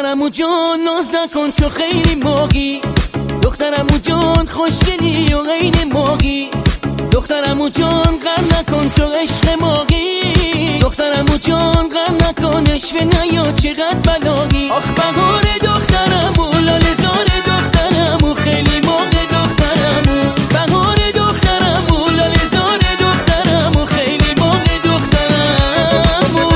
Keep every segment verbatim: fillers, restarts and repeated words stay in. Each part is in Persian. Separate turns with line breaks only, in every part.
دخترمو جان ناز نکن تو خیلی موقی، دخترمو جان خوشگلی و غین موقی، دخترمو جان غم نکن تو عشق موقی، دخترمو جان غم نکن اشوه نیا چقدر بلاغی. آخ بهار دخترمو لاله زار دخترمو خیلی موقع دخترمو، بهار دخترمو لاله زار دخترمو خیلی موقع دخترمو.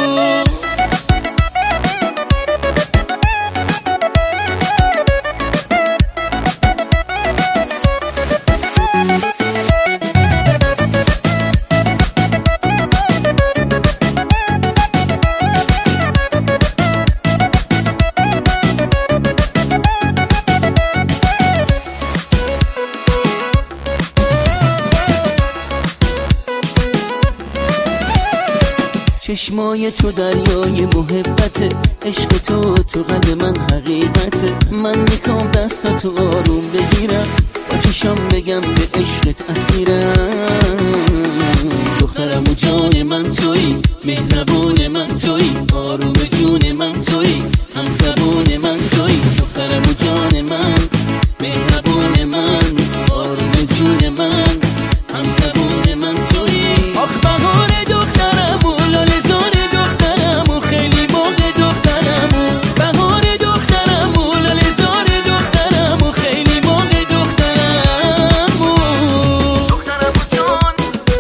چشمای تو دریای محبته، عشق تو تو قلب من حقیقته، من میخوام دستاتو آروم بگیرم، با چشم بگم به عشقت اسیرم. دخترمو جان من تویی، مهربون من تویی، آروم جون من تویی، هم زبون من تویی. دخترمو جان من، مهربون من، آروم جون من، هم زبون من تویی. آخ بهار دخترمو لاله زار دخترمو خیلی موقع دخترمو، بهار دخترمو لاله زار دخترمو خیلی موقع دخترمو. دخترمو جان،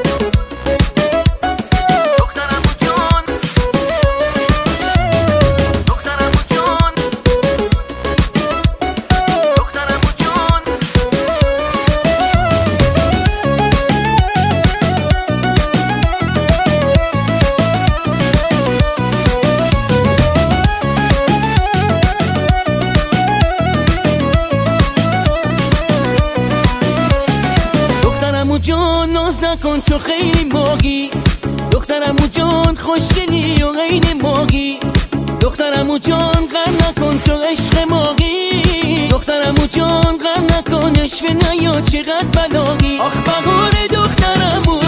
دخترمو جان، دخترمو جان، دخترمو جان. دخترمو جان ناز نکن تو خیلی موقی، دخترمو جان خوشگلی و غین موقی، دخترمو جان غم نکن تو عشق موقی، دخترمو جان غم نکن اشوه نیا چقدر بلاغی. آخ بهار دخترمو